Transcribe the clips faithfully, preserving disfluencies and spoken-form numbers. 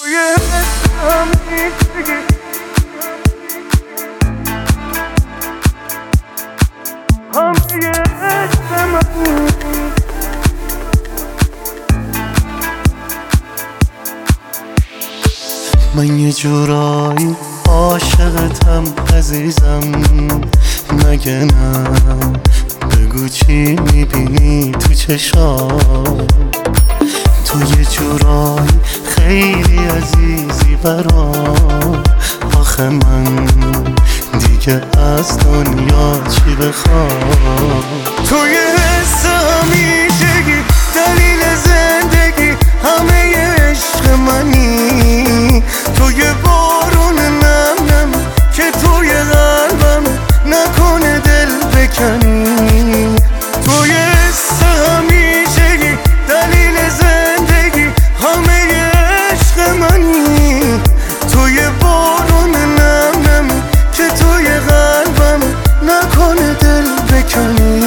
من یه جورایی عاشقتم عزیزم، مگه نه؟ بگو چی میبینی تو چشام؟ تو یه جورایی خیلی عزیزی برام، آخه من دیگه از دنیا چی بخوام؟ تو یه حس همیشگی، دلیل زندگی، همه عشق منی. تو یه بارون نم نم که توی قلبم، نکنه دل بکنی. تو یه حس همیشگی، دلیل زندگی، همه عشق منی. تو یه بارون نم نم که توی قلبم، نکنه دل بکنی.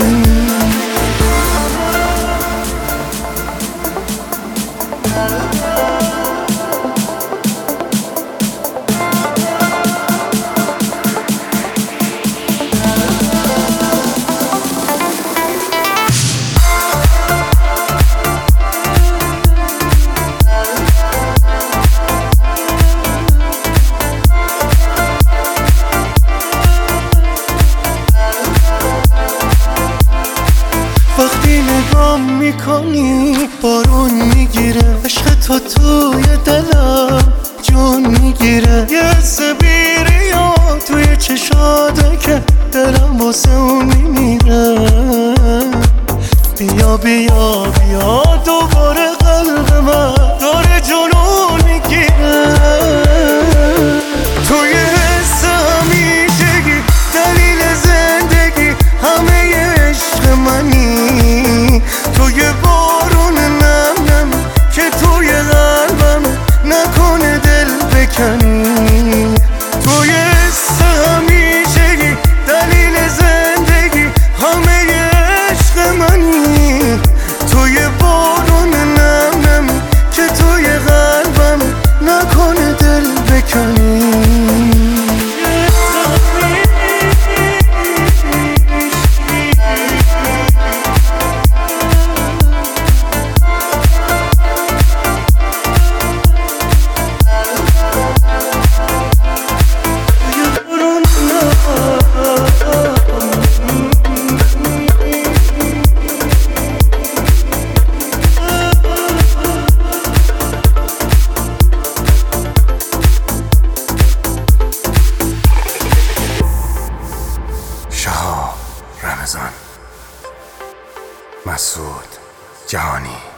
وقتی نگام میکنی بارون میگیره، عشق تو توی دلم جون میگیره. یه حس بیریا توی چشاته که دلم واسه اون میمیره. بیا بیا بیا دوباره قلب من داره جنون میگیره. تو یه حس همیشگی، دلیل زندگی، همه عشق منی. تو یه بارون نم نم که توی قلبم، نکنه دل بکنی. تو یه حس همیشگی، دلیل زندگی، همه عشق منی. تو یه بارون نم نم که توی قلبم، نکنه دل بکنی. شهاب رمضان، مسعود جهانی.